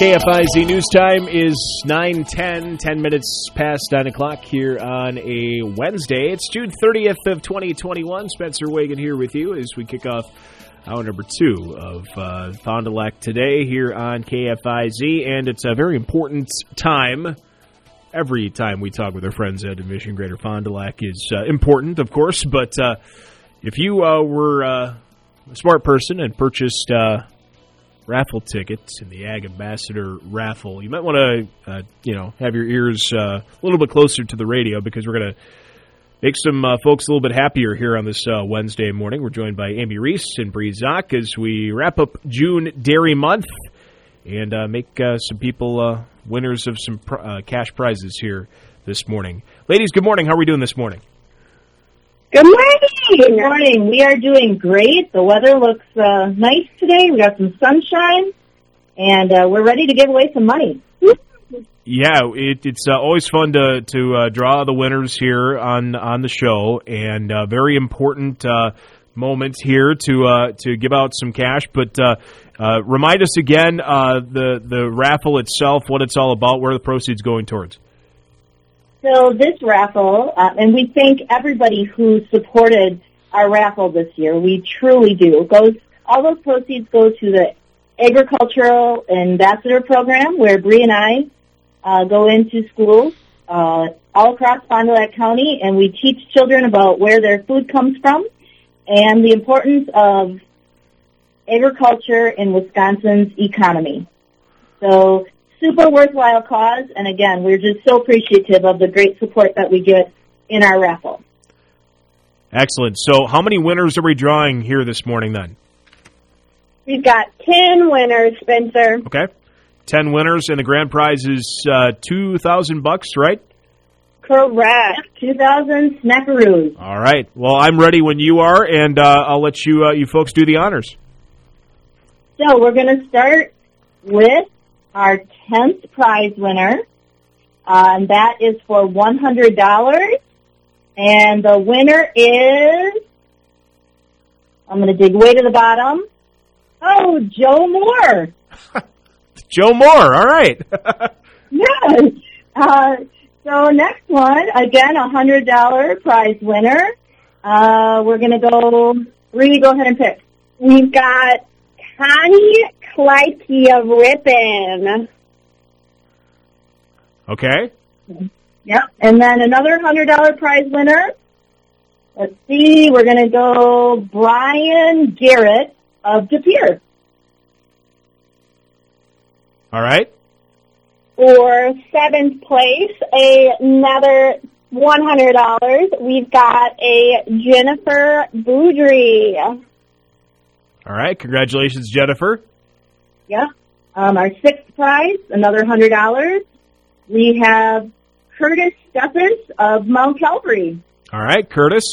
KFIZ News Time is 9:10, 10 minutes past 9 o'clock here on a Wednesday. It's June 30th of 2021. Spencer Wagon here with you as we kick off hour number 2 of Fond du Lac today here on KFIZ. And it's a very important time. Every time we talk with our friends at Mission Greater Fond du Lac is important, of course. But if you were a smart person and purchased raffle tickets in the Ag Ambassador raffle, you might want to, have your ears a little bit closer to the radio, because we're going to make some folks a little bit happier here on this Wednesday morning. We're joined by Amy Reese and Bree Zock as we wrap up June Dairy Month and make some people winners of some cash prizes here this morning. Ladies, good morning. How are we doing this morning? Good morning. Good morning. We are doing great. The weather looks nice today. We got some sunshine, and we're ready to give away some money. Yeah, it's always fun to draw the winners here on the show, and very important moment here to give out some cash. But remind us again the raffle itself, what it's all about, where the proceeds going towards. So this raffle, and we thank everybody who supported our raffle this year. We truly do. All those proceeds go to the Agricultural Ambassador Program, where Bree and I go into schools all across Fond du Lac County, and we teach children about where their food comes from and the importance of agriculture in Wisconsin's economy. So super worthwhile cause, and again, we're just so appreciative of the great support that we get in our raffle. Excellent. So how many winners are we drawing here this morning then? We've got 10 winners, Spencer. Okay. 10 winners, and the grand prize is $2,000, right? Correct. 2,000 snackaroos. All right. Well, I'm ready when you are, and I'll let you folks do the honors. So we're going to start with our 10th prize winner, and that is for $100. And the winner is, I'm going to dig way to the bottom. Oh, Joe Moore. Joe Moore, all right. Yes. So next one, again, $100 prize winner. We're going to go, Bree, go ahead and pick. We've got Connie Kleitke of Ripon. Okay. Yep. And then another $100 prize winner. Let's see, we're going to go Brian Garrett of De Pere. All right. For 7th place, another $100. We've got a Jennifer Boudry. All right. Congratulations, Jennifer. Yep. Our 6th prize, another $100. We have Curtis Stephens of Mount Calvary. All right, Curtis.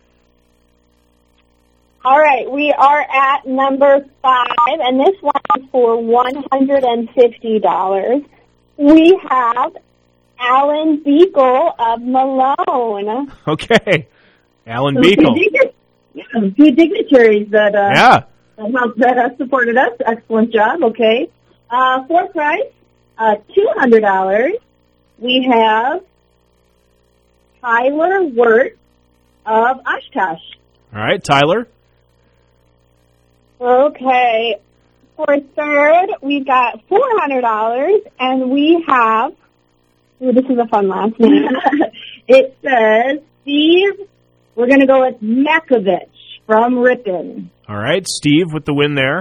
All right, we are at number 5, and this one is for $150. We have Alan Beekle of Malone. Okay, Alan Beekle. A few dignitaries that supported us. Excellent job. Okay. 4th prize, $200. We have Tyler Wirt of Oshkosh. All right, Tyler. Okay. For 3rd, we've got $400, and we have, this is a fun last name. It says Steve, we're going to go with Makovich from Ripon. All right, Steve with the win there.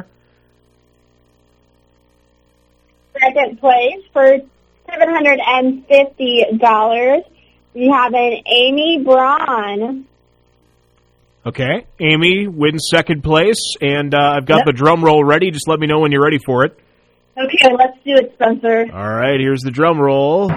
2nd place for $750. We have an Amy Braun. Okay, Amy wins 2nd place, and I've got the drum roll ready. Just let me know when you're ready for it. Okay, let's do it, Spencer. All right, here's the drum roll.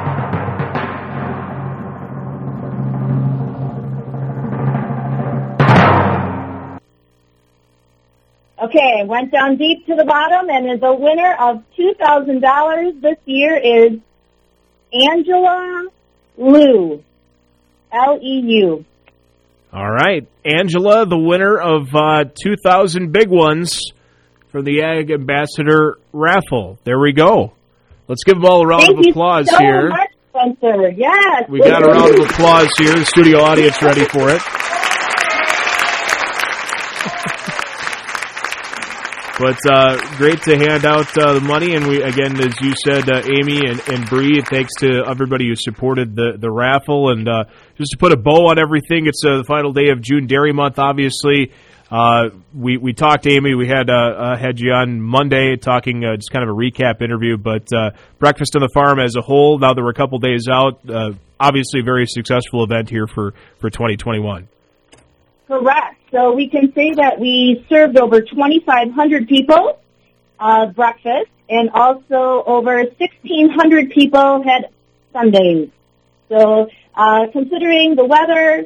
Okay, went down deep to the bottom, and the winner of $2,000 this year is Angela Liu, L-E-U. All right. Angela, the winner of 2,000 big ones for the Ag Ambassador raffle. There we go. Let's give them all a round Thank of applause you so here. much, Spencer. Yes. We got a round of applause here. The studio audience ready for it. But great to hand out the money, and we again, as you said, Amy and Bree, thanks to everybody who supported the raffle, and just to put a bow on everything, it's the final day of June Dairy Month. Obviously, we talked to Amy. We had you on Monday talking just kind of a recap interview, but Breakfast on the Farm as a whole. Now that we're a couple days out, obviously a very successful event here for 2021. Correct. So we can say that we served over 2,500 people breakfast, and also over 1,600 people had sundaes. So considering the weather,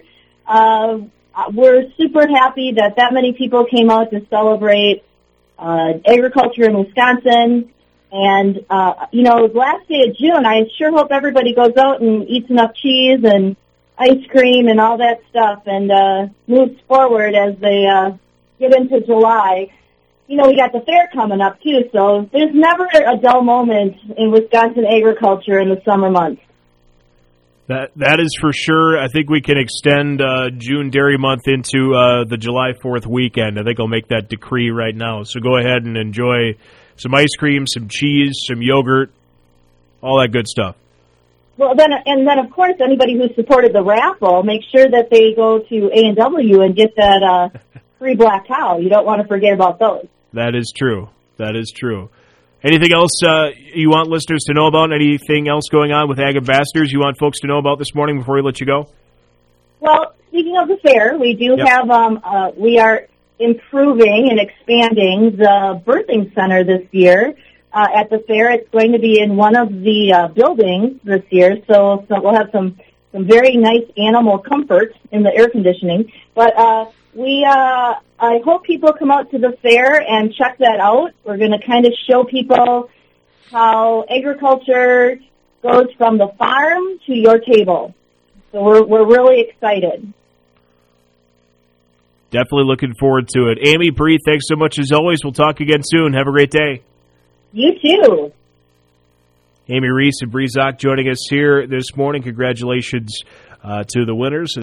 we're super happy that many people came out to celebrate agriculture in Wisconsin. And, the last day of June, I sure hope everybody goes out and eats enough cheese and ice cream and all that stuff and moves forward as they get into July. We got the fair coming up, too, so there's never a dull moment in Wisconsin agriculture in the summer months. That is for sure. I think we can extend June Dairy Month into the July 4th weekend. I think I'll make that decree right now. So go ahead and enjoy some ice cream, some cheese, some yogurt, all that good stuff. Well, then, of course, anybody who supported the raffle, make sure that they go to A&W and get that free black cow. You don't want to forget about those. That is true. That is true. Anything else you want listeners to know about? Anything else going on with Ag Ambassadors you want folks to know about this morning before we let you go? Well, speaking of the fair, we do have, we are improving and expanding the birthing center this year. At the fair, it's going to be in one of the buildings this year, so we'll have some very nice animal comforts in the air conditioning. But I hope people come out to the fair and check that out. We're going to kind of show people how agriculture goes from the farm to your table. So we're really excited. Definitely looking forward to it. Amy, Bree, thanks so much as always. We'll talk again soon. Have a great day. You too. Amy Reese and Bree Zock joining us here this morning. Congratulations to the winners.